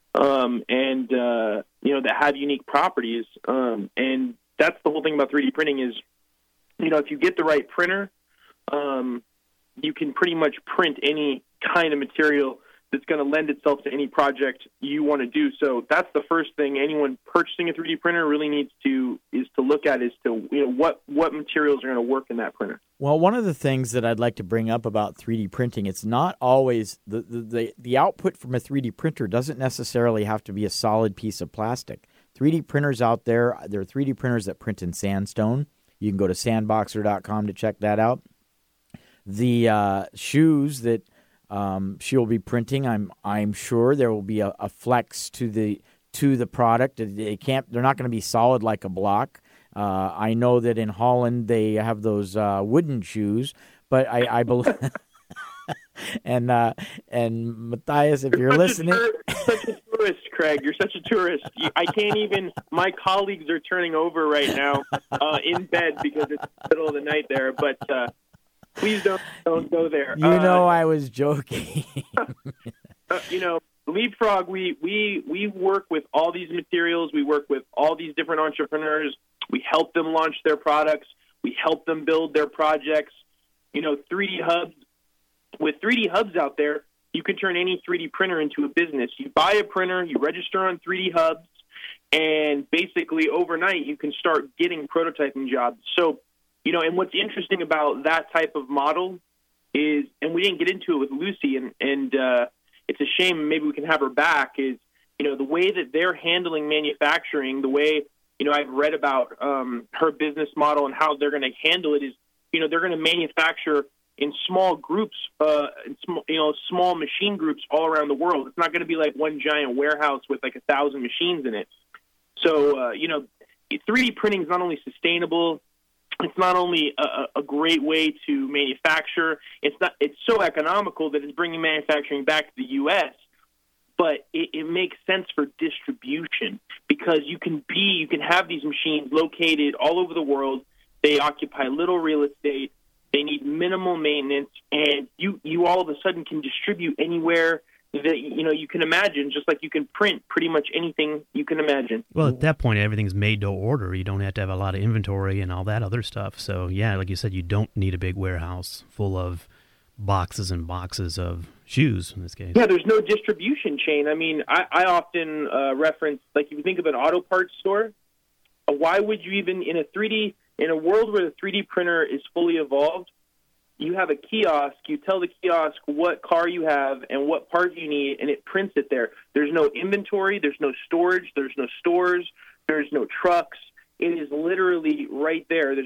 that have unique properties. And that's the whole thing about 3D printing is, if you get the right printer, you can pretty much print any kind of material that's going to lend itself to any project you want to do. So that's the first thing anyone purchasing a 3D printer really needs to look at is what materials are going to work in that printer. Well, one of the things that I'd like to bring up about 3D printing, it's not always the output from a 3D printer doesn't necessarily have to be a solid piece of plastic. 3D printers out there are 3D printers that print in sandstone. You can go to sandboxer.com to check that out. The shoes that she'll be printing, I'm sure there will be a flex to the product. They're not going to be solid like a block. I know that in Holland they have those wooden shoes, but I believe. and Matthias, if you're listening, you're such a tourist, Craig. You're such a tourist. I can't even. My colleagues are turning over right now in bed because it's the middle of the night there. But please don't go there. I was joking. Leapfrog, we work with all these materials. We work with all these different entrepreneurs. We help them launch their products. We help them build their projects. 3D Hubs. With 3D Hubs out there, you can turn any 3D printer into a business. You buy a printer, you register on 3D Hubs, and basically overnight you can start getting prototyping jobs. So, and what's interesting about that type of model is, and we didn't get into it with Lucy, and it's a shame, maybe we can have her back, is, the way that they're handling manufacturing, the way, I've read about her business model and how they're going to handle it is, they're going to manufacture in small groups, small machine groups all around the world. It's not going to be like one giant warehouse with like 1,000 machines in it. So, 3D printing is not only sustainable, it's not only a great way to manufacture, it's so economical that it's bringing manufacturing back to the U.S., but it makes sense for distribution because you can have these machines located all over the world. They occupy little real estate. They need minimal maintenance, and you all of a sudden can distribute anywhere that you can imagine, just like you can print pretty much anything you can imagine. Well, at that point, everything's made to order. You don't have to have a lot of inventory and all that other stuff. So, yeah, like you said, you don't need a big warehouse full of boxes and boxes of shoes in this case. Yeah, there's no distribution chain. I mean, I often reference, like, if you think of an auto parts store, why would you even, in a world where the 3D printer is fully evolved, you have a kiosk, you tell the kiosk what car you have and what part you need, and it prints it there. There's no inventory, there's no storage, there's no stores, there's no trucks. It is literally right there.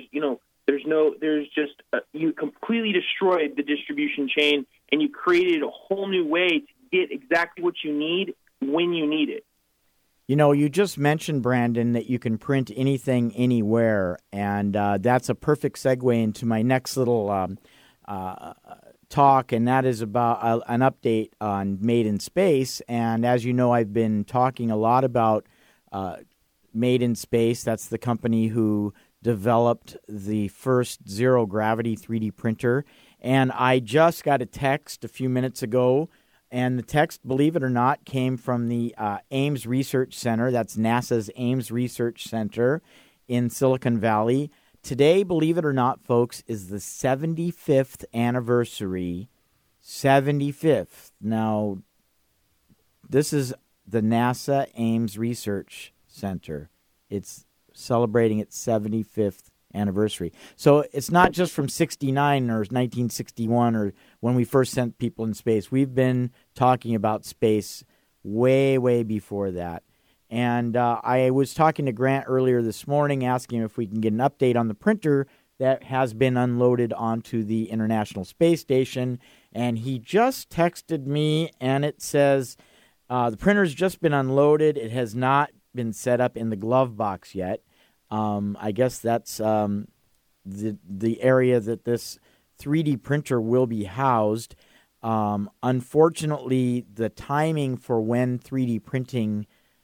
You completely destroyed the distribution chain, and you created a whole new way to get exactly what you need when you need it. You just mentioned, Brandon, that you can print anything, anywhere, and that's a perfect segue into my next little talk, and that is about an update on Made in Space. And as you know, I've been talking a lot about Made in Space. That's the company who developed the first zero-gravity 3D printer. And I just got a text a few minutes ago, and the text, believe it or not, came from the Ames Research Center. That's NASA's Ames Research Center in Silicon Valley. Today, believe it or not, folks, is the 75th anniversary. 75th. Now, this is the NASA Ames Research Center. It's celebrating its 75th anniversary. So it's not just from 69 or 1961 or when we first sent people in space. We've been talking about space way, way before that. And I was talking to Grant earlier this morning, asking if we can get an update on the printer that has been unloaded onto the International Space Station. And he just texted me, and it says, the printer's just been unloaded. It has not been set up in the glove box yet. I guess that's the area that this 3D printer will be housed. Unfortunately, the timing for when 3D printing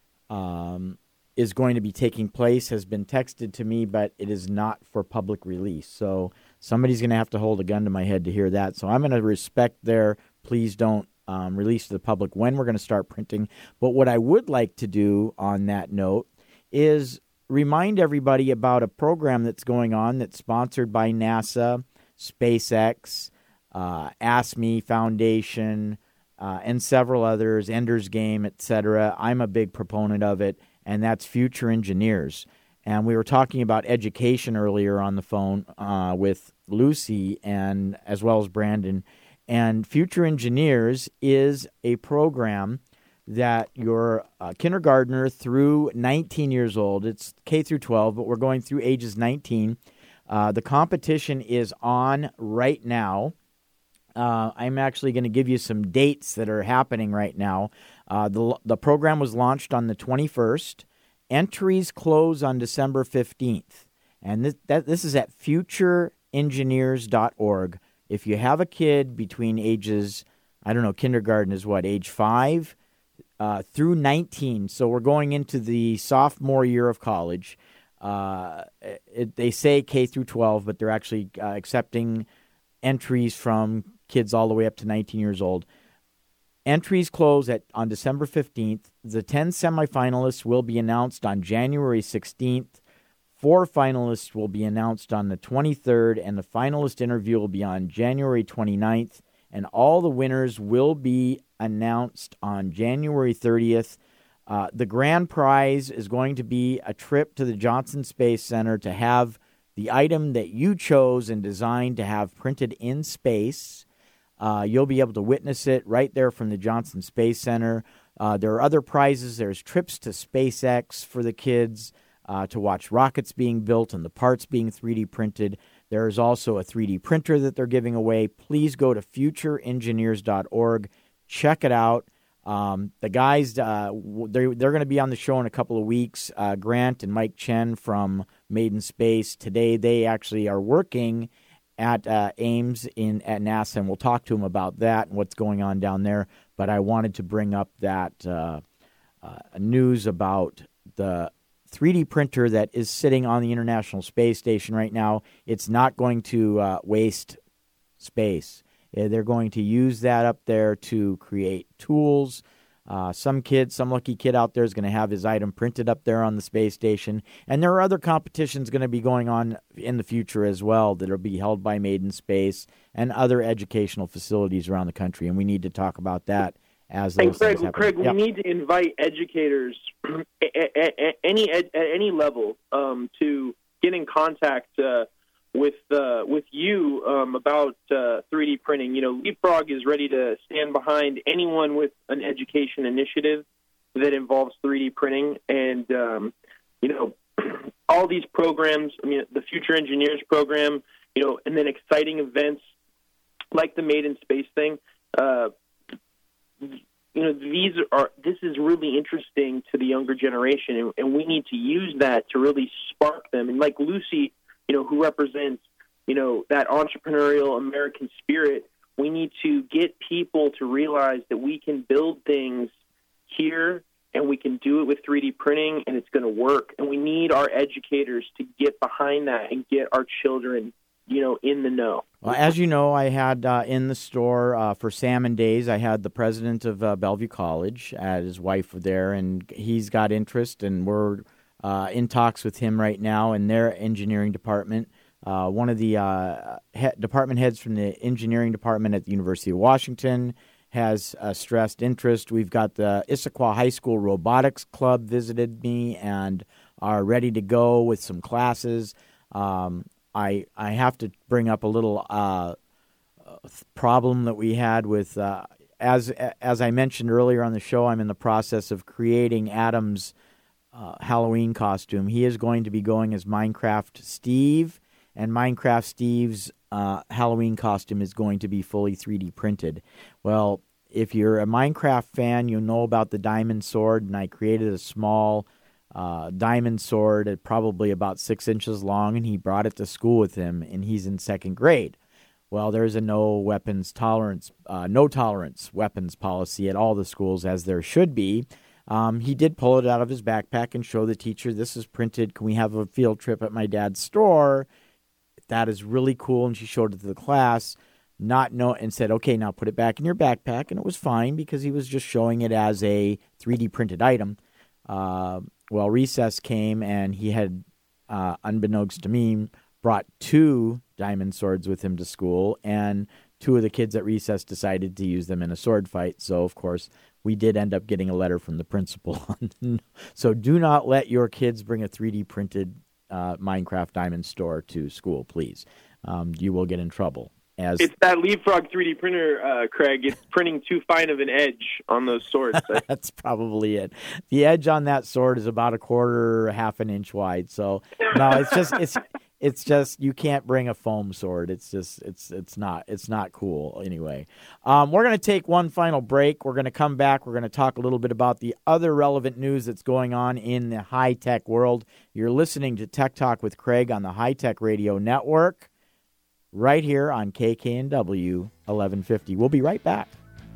is going to be taking place has been texted to me, but it is not for public release. So somebody's going to have to hold a gun to my head to hear that. So I'm going to respect their please don't release to the public when we're going to start printing. But what I would like to do on that note is remind everybody about a program that's going on that's sponsored by NASA, SpaceX, Ask Me Foundation, and several others, Ender's Game, etc. I'm a big proponent of it, and that's Future Engineers. And we were talking about education earlier on the phone with Lucy and as well as Brandon. And Future Engineers is a program that your kindergartner through 19 years old, it's K through 12, but we're going through ages 19. The competition is on right now. I'm actually going to give you some dates that are happening right now. The program was launched on the 21st. Entries close on December 15th. And this is at futureengineers.org. If you have a kid between ages, kindergarten is what, age 5 through 19. So we're going into the sophomore year of college. They say K through 12, but they're actually accepting entries from kids all the way up to 19 years old. Entries close on December 15th. The 10 semifinalists will be announced on January 16th. 4 finalists will be announced on the 23rd, and the finalist interview will be on January 29th. And all the winners will be announced on January 30th. The grand prize is going to be a trip to the Johnson Space Center to have the item that you chose and designed to have printed in space. You'll be able to witness it right there from the Johnson Space Center. There are other prizes. There's trips to SpaceX for the kids to watch rockets being built and the parts being 3D printed. There's also a 3D printer that they're giving away. Please go to futureengineers.org. Check it out. The guys, they're going to be on the show in a couple of weeks. Grant and Mike Chen from Made in Space. Today they actually are working at Ames at NASA, and we'll talk to him about that and what's going on down there. But I wanted to bring up that news about the 3D printer that is sitting on the International Space Station right now. It's not going to waste space. They're going to use that up there to create tools. Some lucky kid out there is going to have his item printed up there on the space station. And there are other competitions going to be going on in the future as well that will be held by Made in Space and other educational facilities around the country. And we need to talk about that as those things happen. Craig, we need to invite educators at any level to get in contact with you about 3D printing. You know, Leapfrog is ready to stand behind anyone with an education initiative that involves 3D printing. And, you know, all these programs, I mean, the Future Engineers program, you know, and then exciting events like the Made in Space thing, you know, this is really interesting to the younger generation, and we need to use that to really spark them. And like Lucy, you know, who represents, you know, that entrepreneurial American spirit, we need to get people to realize that we can build things here and we can do it with 3D printing and it's going to work. And we need our educators to get behind that and get our children, you know, in the know. Well, as you know, I had in the store for Salmon Days, I had the president of Bellevue College, his wife there, and he's got interest, and we're in talks with him right now in their engineering department. One of the department heads from the engineering department at the University of Washington has stressed interest. We've got the Issaquah High School Robotics Club visited me and are ready to go with some classes. I have to bring up a little problem that we had with, as I mentioned earlier on the show, I'm in the process of creating Adam's Halloween costume. He is going to be going as Minecraft Steve, and Minecraft Steve's Halloween costume is going to be fully 3D printed. Well, if you're a Minecraft fan, you'll know about the diamond sword, and I created a small diamond sword at probably about 6 inches long, and he brought it to school with him, and he's in 2nd grade. Well, there's a no tolerance weapons policy at all the schools, as there should be. He did pull it out of his backpack and show the teacher, this is printed. Can we have a field trip at my dad's store? That is really cool. And she showed it to the class, and said, okay, now put it back in your backpack. And it was fine because he was just showing it as a 3D printed item. Well, recess came, and he had, unbeknownst to me, brought 2 diamond swords with him to school, and 2 of the kids at recess decided to use them in a sword fight. So, of course, we did end up getting a letter from the principal. So do not let your kids bring a 3D printed Minecraft diamond sword to school, please. You will get in trouble. It's that Leapfrog 3D printer, Craig. It's printing too fine of an edge on those swords. That's probably it. The edge on that sword is about half an inch wide. So no, it's just you can't bring a foam sword. It's not cool anyway. We're going to take one final break. We're going to come back. We're going to talk a little bit about the other relevant news that's going on in the high-tech world. You're listening to Tech Talk with Craig on the High Tech Radio Network, right here on KKNW 1150. We'll be right back.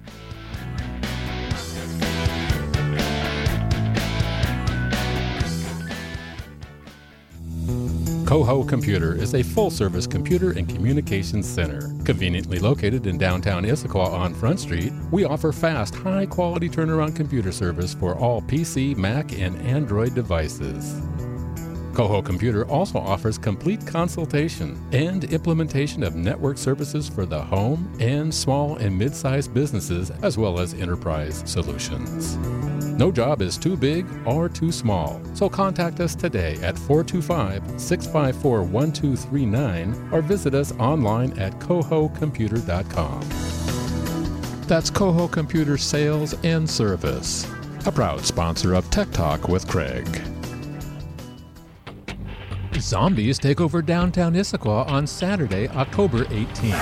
Coho Computer is a full-service computer and communications center. Conveniently located in downtown Issaquah on Front Street, we offer fast, high-quality turnaround computer service for all PC, Mac, and Android devices. Coho Computer also offers complete consultation and implementation of network services for the home and small and mid-sized businesses, as well as enterprise solutions. No job is too big or too small, so contact us today at 425-654-1239 or visit us online at cohocomputer.com. That's Coho Computer Sales and Service, a proud sponsor of Tech Talk with Craig. Zombies take over downtown Issaquah on Saturday, October 18th.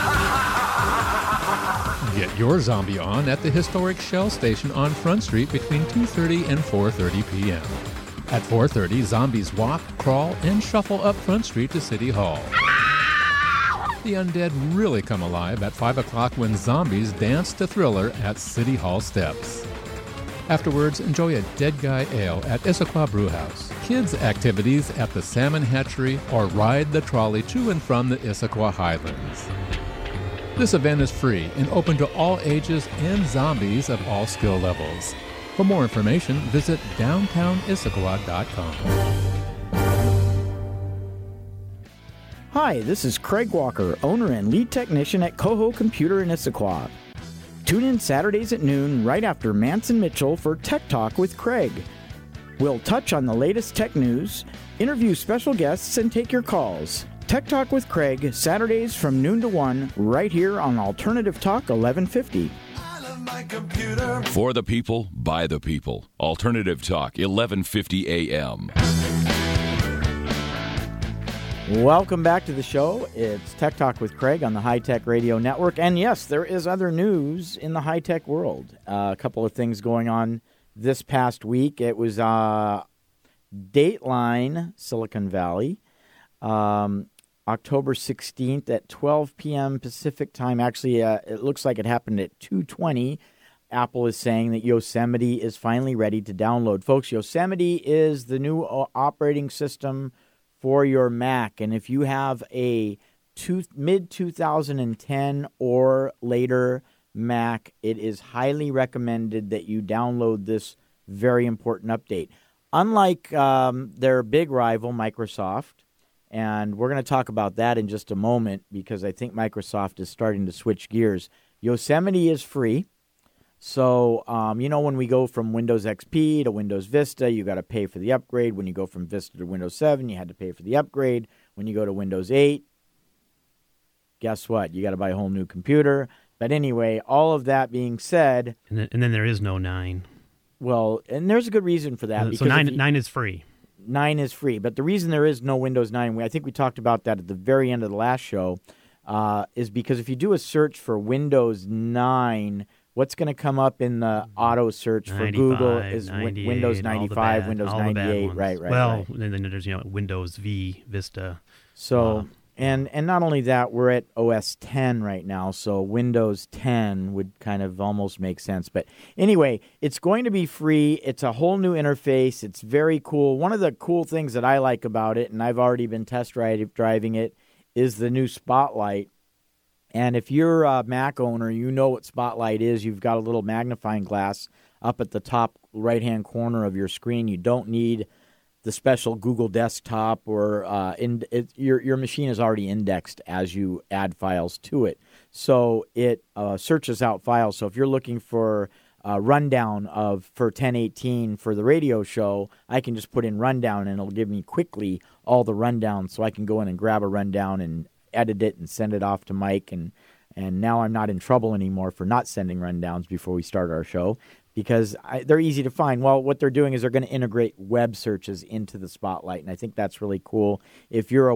Get your zombie on at the historic Shell Station on Front Street between 2:30 and 4:30 p.m. At 4:30, zombies walk, crawl, and shuffle up Front Street to City Hall. The undead really come alive at 5 o'clock when zombies dance to Thriller at City Hall steps. Afterwards, enjoy a Dead Guy Ale at Issaquah Brewhouse. Kids' activities at the Salmon Hatchery or ride the trolley to and from the Issaquah Highlands. This event is free and open to all ages and zombies of all skill levels. For more information, visit downtownissaquah.com. Hi, this is Craig Walker, owner and lead technician at Coho Computer in Issaquah. Tune in Saturdays at noon right after Manson Mitchell for Tech Talk with Craig. We'll touch on the latest tech news, interview special guests, and take your calls. Tech Talk with Craig, Saturdays from noon to 1, right here on Alternative Talk 1150. For the people, by the people. Alternative Talk 1150 AM. Welcome back to the show. It's Tech Talk with Craig on the High Tech Radio Network. And yes, there is other news in the high tech world. A couple of things going on this past week. It was Dateline, Silicon Valley, October 16th at 12 p.m. Pacific time. Actually, it looks like it happened at 2:20. Apple is saying that Yosemite is finally ready to download. Folks, Yosemite is the new operating system for your Mac, and if you have a mid-2010 or later Mac, it is highly recommended that you download this very important update. Unlike their big rival, Microsoft, and we're going to talk about that in just a moment because I think Microsoft is starting to switch gears. Yosemite is free. So, when we go from Windows XP to Windows Vista, you got to pay for the upgrade. When you go from Vista to Windows 7, you had to pay for the upgrade. When you go to Windows 8, guess what? You got to buy a whole new computer. But anyway, all of that being said... And then there is no 9. Well, and there's a good reason for that. So 9 is free. 9 is free. But the reason there is no Windows 9, I think we talked about that at the very end of the last show, is because if you do a search for Windows 9... what's going to come up in the auto search for Google is Windows 95, Windows 98, right. Well, and then there's Windows V, Vista. So, and not only that, we're at OS 10 right now, so Windows 10 would kind of almost make sense. But anyway, it's going to be free. It's a whole new interface. It's very cool. One of the cool things that I like about it, and I've already been test driving it, is the new Spotlight. And if you're a Mac owner, you know what Spotlight is. You've got a little magnifying glass up at the top right-hand corner of your screen. You don't need the special Google Desktop or your machine is already indexed as you add files to it. So it searches out files. So if you're looking for a rundown for 1018 for the radio show, I can just put in rundown and it'll give me quickly all the rundowns so I can go in and grab a rundown and edit it and send it off to Mike, and now I'm not in trouble anymore for not sending rundowns before we start our show because they're easy to find. Well, what they're doing is they're going to integrate web searches into the Spotlight, and I think that's really cool. If you're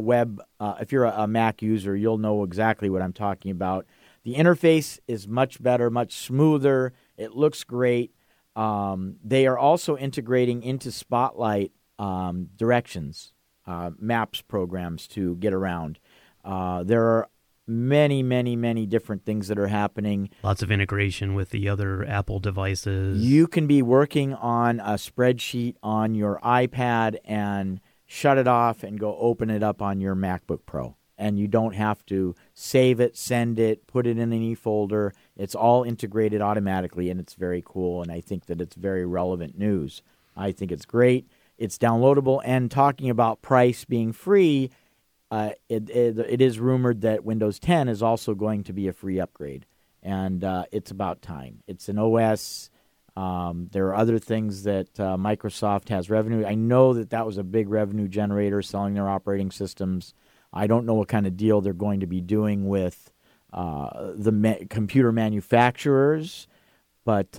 a Mac user, you'll know exactly what I'm talking about. The interface is much better, much smoother. It looks great. They are also integrating into Spotlight directions, maps programs to get around. There are many, many, many different things that are happening. Lots of integration with the other Apple devices. You can be working on a spreadsheet on your iPad and shut it off and go open it up on your MacBook Pro. And you don't have to save it, send it, put it in any folder. It's all integrated automatically, and it's very cool, and I think that it's very relevant news. I think it's great. It's downloadable, and talking about price being free, it is rumored that Windows 10 is also going to be a free upgrade, and it's about time. It's an OS. There are other things that Microsoft has revenue. I know that was a big revenue generator, selling their operating systems. I don't know what kind of deal they're going to be doing with the computer manufacturers, but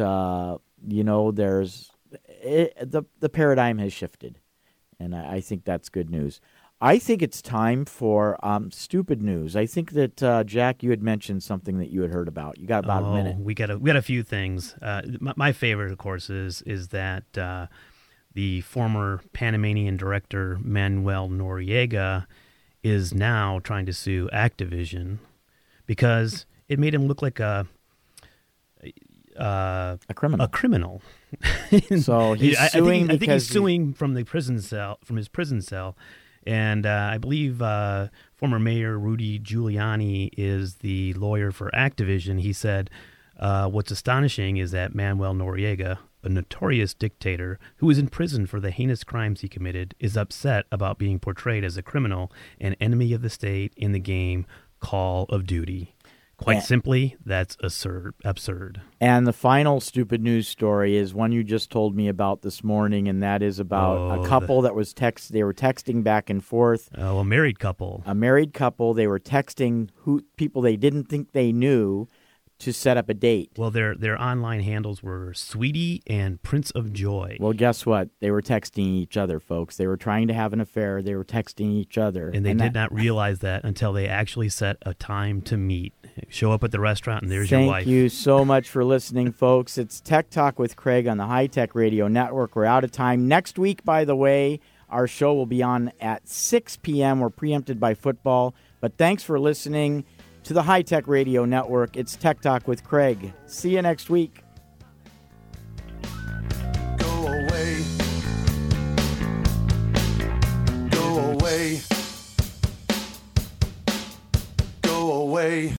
there's the paradigm has shifted, and I think that's good news. I think it's time for stupid news. I think that, Jack, you had mentioned something that you had heard about. You got about a minute. We got a few things. My favorite, of course, is that the former Panamanian director Manuel Noriega is now trying to sue Activision because it made him look like a criminal. A criminal. So he's suing I think he's suing from the prison cell, from his prison cell, and I believe former Mayor Rudy Giuliani is the lawyer for Activision. He said, "What's astonishing is that Manuel Noriega, a notorious dictator who is in prison for the heinous crimes he committed, is upset about being portrayed as a criminal and enemy of the state in the game Call of Duty." Quite simply, that's absurd. And the final stupid news story is one you just told me about this morning, and that is about a couple that was they were texting back and forth. Oh, a married couple. A married couple. They were texting people they didn't think they knew to set up a date. Well, their online handles were Sweetie and Prince of Joy. Well, guess what? They were texting each other, folks. They were trying to have an affair. They were texting each other. And they did not realize that until they actually set a time to meet. Show up at the restaurant, and there's your wife. Thank you so much for listening, folks. It's Tech Talk with Craig on the High Tech Radio Network. We're out of time. Next week, by the way, our show will be on at 6 p.m. We're preempted by football. But thanks for listening to the High Tech Radio Network. It's Tech Talk with Craig. See you next week. Go away. Go away. Go away.